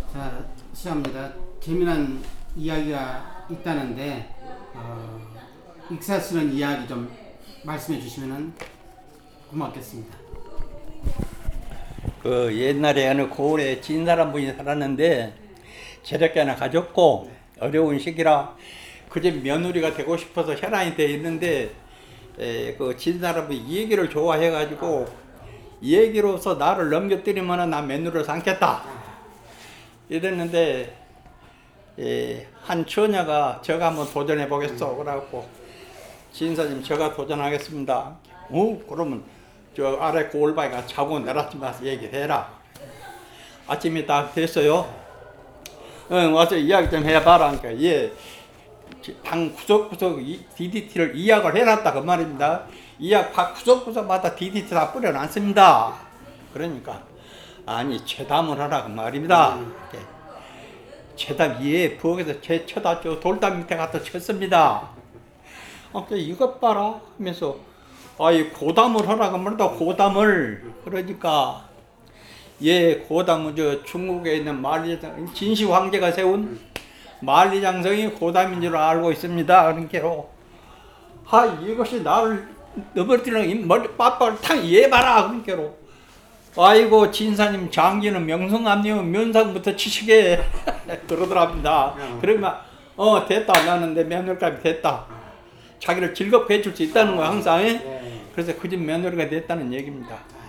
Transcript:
자, 시작합니다. 재미난 이야기가 있다는데 익사스러운 이야기 좀 말씀해 주시면 고맙겠습니다. 그 옛날에 어느 고을에 진사람 분이 살았는데 재력게 하나 가졌고 어려운 시기라 그 집 며느리가 되고 싶어서 혈안이 돼 있는데 그 진사람이 이 얘기를 좋아해가지고 이 얘기로서 나를 넘겨뜨리면 나 며느리를 삼겠다 이랬는데 한 처녀가 저가 한번 도전해 보겠어 그래갖고 진사님 제가 도전하겠습니다. 그러면 저 아래 고을바위가 자고 내려지 마서 얘기해라. 아침이 다 됐어요. 와서 이야기 좀 해봐라. 그러니까 방 구석구석 DDT를 이약을 해놨다 그 말입니다. 이약 각 구석구석마다 DDT 다 뿌려놨습니다. 그러니까 아니 체담을 하라 그 말입니다. 체담 위에 부엌에서 제 쳐다 저 돌담 밑에 갖다 쳤습니다. 이것 봐라 하면서 고담을 하라고 말다 고담을 그러니까 고담은 저 중국에 있는 만리장 진시 황제가 세운 만리장성이 고담인 줄 알고 있습니다. 그러니까 이것이 나를 넘어뜨리는 머리 빠빠를 탕 봐라 그러니까 아이고 진사님 장기는 명성암요 면상부터 치시게 그러더랍니다. 그러면 됐다 나는 내 며느리까지 됐다. 자기를 즐겁게 해줄 수 있다는 거야 항상. 그래서 그 집 며느리가 됐다는 얘기입니다.